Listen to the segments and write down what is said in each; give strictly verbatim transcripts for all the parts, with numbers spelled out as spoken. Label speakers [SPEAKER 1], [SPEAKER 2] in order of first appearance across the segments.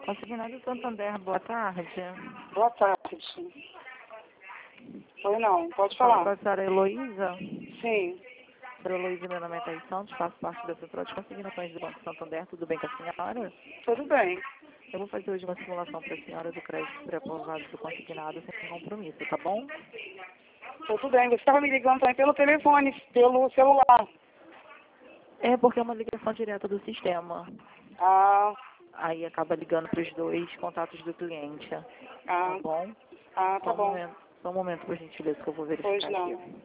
[SPEAKER 1] Consignado Santander, boa tarde.
[SPEAKER 2] Boa tarde. Oi, não, pode
[SPEAKER 1] Fala
[SPEAKER 2] falar.
[SPEAKER 1] com a senhora Heloísa.
[SPEAKER 2] Sim,
[SPEAKER 1] Senhora Heloísa, meu nome é Thaís Santos, faço parte da Central de Consignações do Banco Santander. Tudo bem com a senhora?
[SPEAKER 2] tudo bem.
[SPEAKER 1] Eu vou fazer hoje uma simulação para a senhora do crédito pré-aprovado do consignado sem compromisso, tá bom?
[SPEAKER 2] Tudo bem. Você estava me ligando também pelo telefone, pelo celular.
[SPEAKER 1] É porque é uma ligação direta do sistema.
[SPEAKER 2] Ah,
[SPEAKER 1] Aí acaba ligando para os dois contatos do cliente. Tá
[SPEAKER 2] ah,
[SPEAKER 1] bom?
[SPEAKER 2] ah,
[SPEAKER 1] Só
[SPEAKER 2] tá
[SPEAKER 1] um
[SPEAKER 2] bom.
[SPEAKER 1] momento, só um momento, por gentileza, que eu vou
[SPEAKER 2] Pois
[SPEAKER 1] verificar aqui.
[SPEAKER 2] não.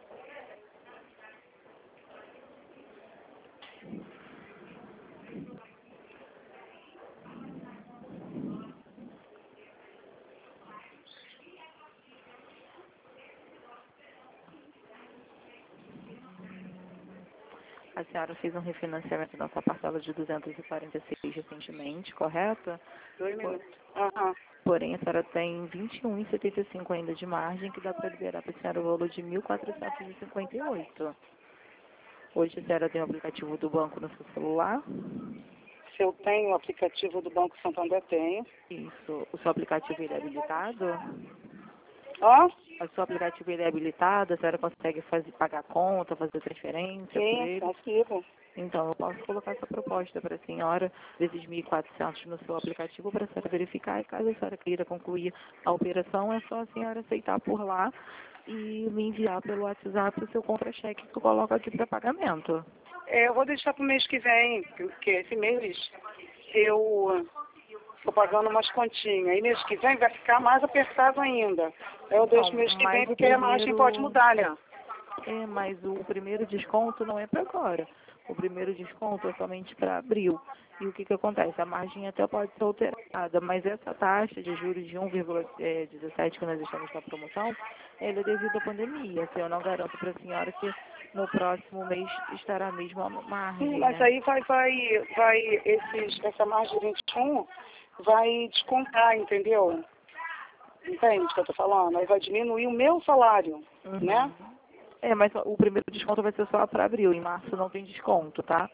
[SPEAKER 1] A senhora fez um refinanciamento da sua parcela de duzentos e quarenta e seis recentemente, correto?
[SPEAKER 2] Dois
[SPEAKER 1] Por-
[SPEAKER 2] minutos. Aham.
[SPEAKER 1] Porém, a senhora tem vinte e um vírgula setenta e cinco ainda de margem, que dá para liberar para a senhora o valor de mil quatrocentos e cinquenta e oito. Hoje a senhora tem o aplicativo do banco no seu celular?
[SPEAKER 2] Se eu tenho o aplicativo do Banco Santander, tenho.
[SPEAKER 1] Isso. O seu aplicativo ele é habilitado?
[SPEAKER 2] Ó,
[SPEAKER 1] O seu aplicativo ele é habilitado? A senhora consegue fazer, pagar conta, fazer transferência por
[SPEAKER 2] sim,
[SPEAKER 1] ele?
[SPEAKER 2] consigo.
[SPEAKER 1] Então, eu posso colocar essa proposta para a senhora, vezes mil e quatrocentos no seu aplicativo, para a senhora verificar. E caso a senhora queira concluir a operação, é só a senhora aceitar por lá e me enviar pelo WhatsApp o seu contra-cheque que eu coloco aqui para pagamento.
[SPEAKER 2] É, eu vou deixar para o mês que vem, porque esse mês eu estou pagando umas continhas. E mês que vem vai ficar mais apertado ainda. Eu deixo
[SPEAKER 1] Então,
[SPEAKER 2] mês que vem,
[SPEAKER 1] mas o
[SPEAKER 2] porque a margem pode
[SPEAKER 1] primeiro...
[SPEAKER 2] mudar, né?
[SPEAKER 1] É, mas o primeiro desconto não é para agora. O primeiro desconto é somente para abril. E o que, que acontece? A margem até pode ser alterada, mas essa taxa de juros de um vírgula dezessete que nós estamos na promoção, ela é devido à pandemia. Assim, eu não garanto para a senhora que no próximo mês estará a mesma margem,
[SPEAKER 2] Sim, mas
[SPEAKER 1] né?
[SPEAKER 2] aí vai, vai, vai, esses, essa margem de vinte e um vai descontar, entendeu? Entende o que eu tô falando? Aí vai diminuir o meu salário, né?
[SPEAKER 1] Uhum. É, mas o primeiro desconto vai ser só para abril. Em março não tem desconto, tá?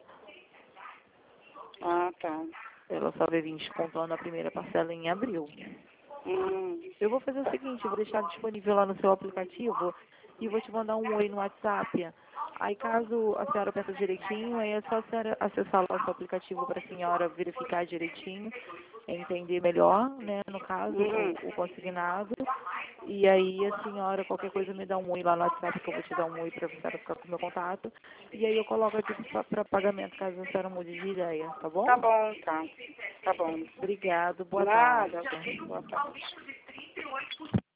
[SPEAKER 2] Ah, tá.
[SPEAKER 1] Ela só vai vir descontando a primeira parcela em abril.
[SPEAKER 2] Hum,
[SPEAKER 1] Eu vou fazer o seguinte, eu vou deixar disponível lá no seu aplicativo e vou te mandar um oi no WhatsApp. Aí caso a senhora peça direitinho, aí é só a senhora acessar lá o seu aplicativo para a senhora verificar direitinho, entender melhor, né, no caso,
[SPEAKER 2] uhum.
[SPEAKER 1] o, o consignado. E aí a senhora, qualquer coisa, me dá um oi lá no WhatsApp, que eu vou te dar um oi para a senhora ficar com o meu contato. E aí eu coloco aqui para pagamento, caso a senhora mude de ideia, tá bom?
[SPEAKER 2] Tá bom, tá. Tá bom.
[SPEAKER 1] Obrigado, boa tarde.
[SPEAKER 2] Nada. Boa tarde.